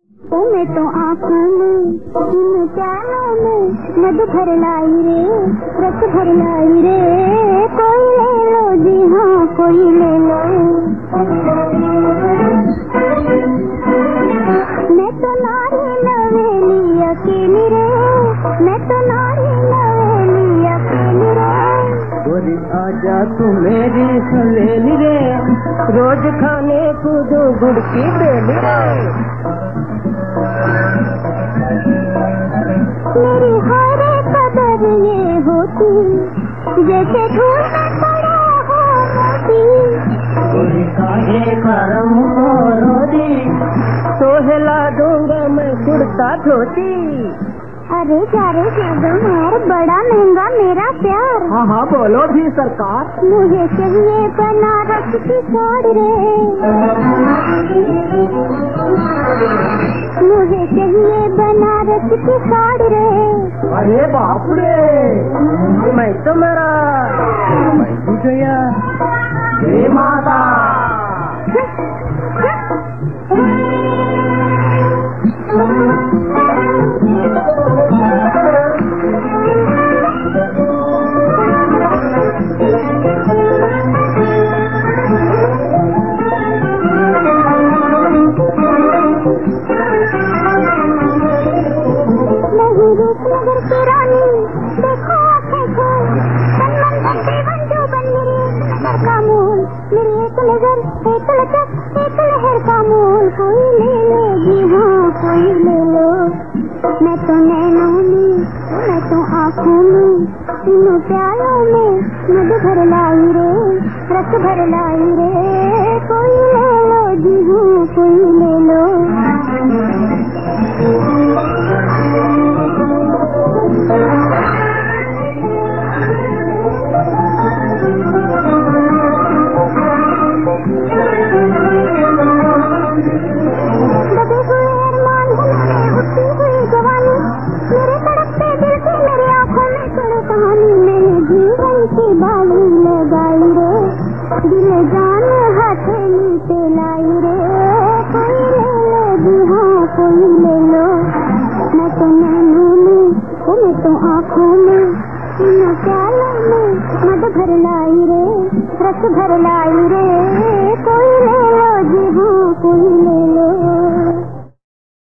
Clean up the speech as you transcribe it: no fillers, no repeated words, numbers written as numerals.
मैं तो आँखों में इन प्यालों में मधु भर लाई रे, रस भर लाई रे, कोई ले लो जी हाँ कोई ले लो। मैं तो नारी नवेली अकेली रे, मैं तो नारी नवेली अकेली रे। गोरी आजा तू मेरी सहेली रे, रोज खाने को दो गुड़ की बेली रे। मेरी हर कदर ये होती जैसे धूल में पड़ा हो मोती। गोरी काहे करम को रोदी, तो हिला दूंगा मैं कुर्ता धोती। अरे जारे मार बड़ा महंगा मेरा प्यार। हाँ हाँ बोलो भी सरकार। मुझे चाहिए बनारस की साड़ी रे, मुझे चाहिए बनारस की साड़ी रे। अरे बाप रे, मैं तो मेरा मैं भी गया हे माता। रूपनगर की रानी देखो आँखें खोल, तन मन जो बन मेरे नजर का मोल। मेरी एक नजर एक लचक एक लहर का मोल, कोई ले ले जी हाँ कोई ले लो। मैं तो नैनों में मैं तो आँखों में तीनों प्यालों में मधु भर लाई रे, रस भर लाई रे, कोई ले लो जी हाँ कोई ले लो। दबे हुए अरमान बनाए उठती हुई जवानी, मेरे तड़पते दिल की मेरी आँखों में चढ़े कहानी। मैंने जीवन की बाली लगाई रे, दिल जान हथेली पे लाई रे, कोई ले लो जी हाँ कोई ले लो। मैं तो नैनों में मैं तो आँखों में इन प्यालों में मधु भर लाई रे, रस भर लाई रे,